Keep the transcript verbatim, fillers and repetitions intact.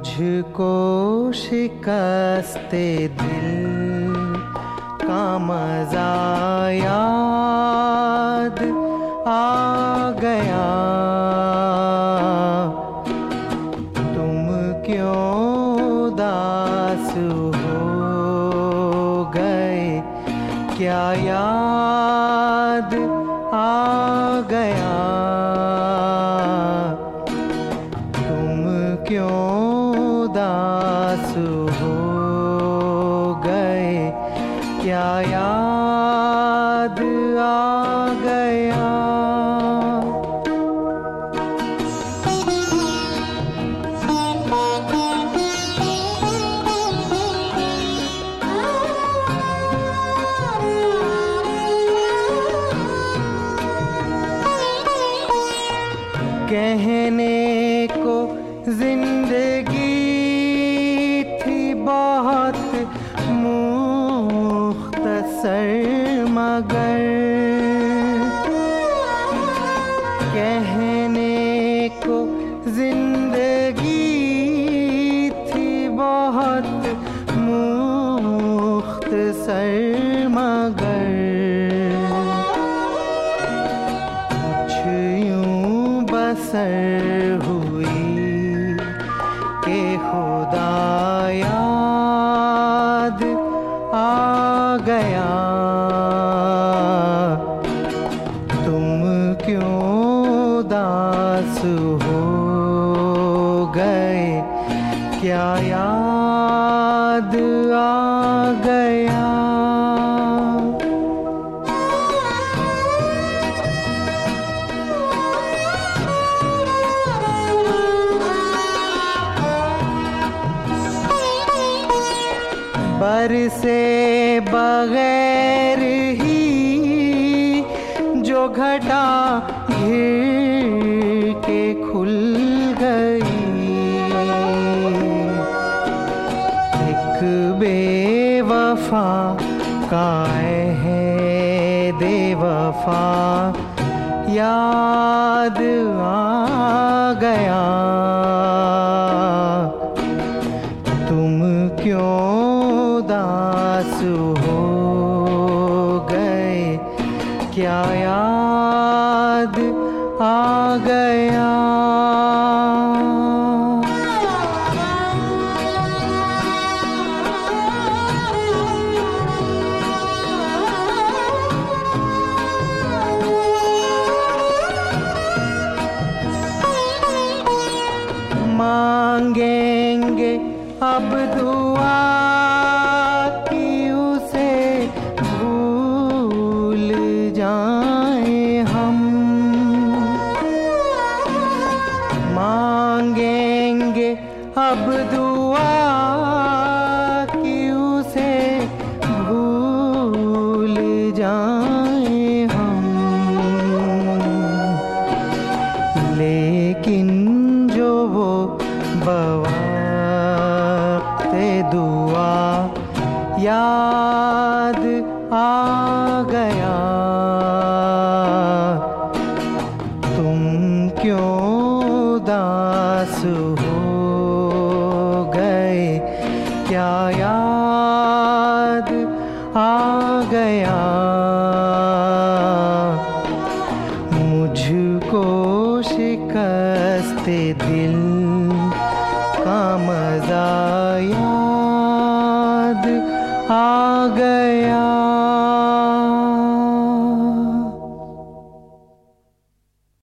मुझको शिकस्ते दिल का मज़ा याद आ गया। तुम क्यों उदास हो गए, क्या याद आ गया। तुम क्यों उदास हो गए, क्या याद आ गया। कहने को जिंदगी थी बहुत मुख्तसर, मगर कहने को जिंदगी थी बहुत मुख्तसर, मगर बसर हुई के खुदा याद आ गया। तुम क्यों उदास हो गए, क्या याद आ गया। बरसे बगैर ही जो घटा घिर के खुल गई, एक बेवफा का है बेवफा याद आ गया। तुम क्यों उदास हो गए, क्या याद आ गया। मांगेंगे अब दुआ कि उसे भूल जाएं हम। मांगेंगे अब दुआ कि उसे भूल जाएं हम। लेकिन जो वो बवक़्ते दुआ याद आ गया, तुम क्यों उदास हो गए, क्या याद आ गया। मुझको शिकस्ते दिल का मज़ा याद आ गया।